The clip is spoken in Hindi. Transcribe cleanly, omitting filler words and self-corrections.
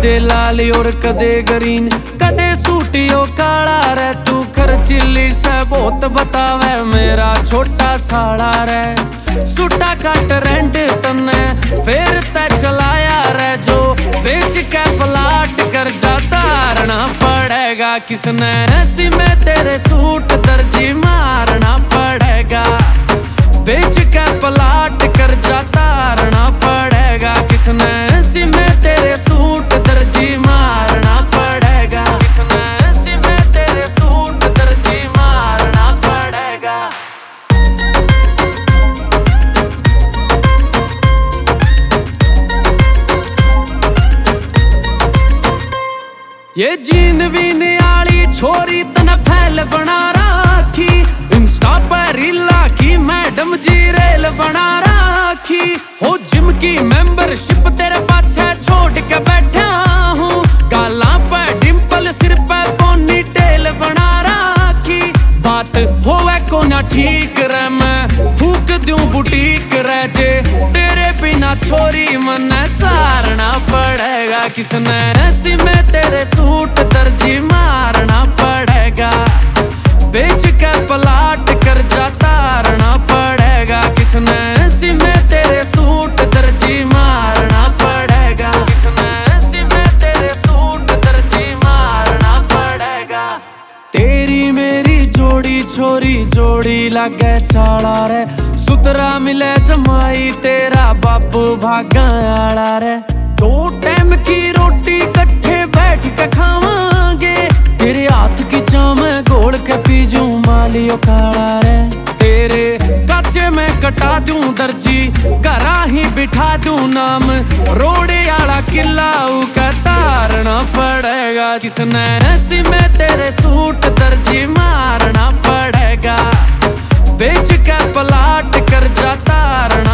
कदे लाल और कदे ग्रीन, कदे सूटियो काला रे। तू खर्चीली से बहुत बतावे मेरा छोटा साड़ा रे। सूटा काट रेंट तने फिर ते चलाया रे, जो बेच के प्लाट कर जाता तारना पड़ेगा किसने। ऐसी में तेरे सूट दर्जी मारना पड़ेगा, बेच के प्लाट कर जाता तारना पड़ेगा किसने। ऐसी में तेरे सूट दर्जी मारना पड़ेगा किसने। ऐसी में तेरे सूट दर्जी मारना पड़ेगा। ये जीन वीन आली छोरी तने फैल बना राखी, इंस्टा पर रीला की मैडम जी रेल बना राखी। हो जिम की मेंबरशिप तेरे पाछे छोड़ के बैठा हूँ, गाला पे डिंपल सिर पे पोनी टेल बना राखी। बात होवे को ना ठीक रे, मैं फूक दूं बुटीक रे जे तेरे बिना छोरी मन सारना पड़ेगा किसने। ऐसी में तेरे सूट दर्जी मारना पड़ेगा, बेच के प्लाट कर जाता तारना पड़ेगा किसने। ऐसी में तेरे सूट दर्जी मारना पड़ेगा किसने। ऐसी में तेरे सूट दर्जी मारना पड़ेगा। तेरी मेरी जोड़ी छोरी जोड़ी लागे चाला रे, सुतरा मिले जमाई तेरा बापू भागा आड़ा रे। दो टाइम की रोटी कट्ठे बैठ के खावांगे, तेरे हाथ की चाम घोल के पीजूं मालियो खाड़ा रे। तेरे काचे में कटा दूं दर्जी, घरा ही बिठा दूं नाम, रोड़े आला किला का तारना पड़ेगा किसने। ऐसी में तेरे सूट दर्जी मारना पड़ेगा, बेच के प्लाट कर जाता तारना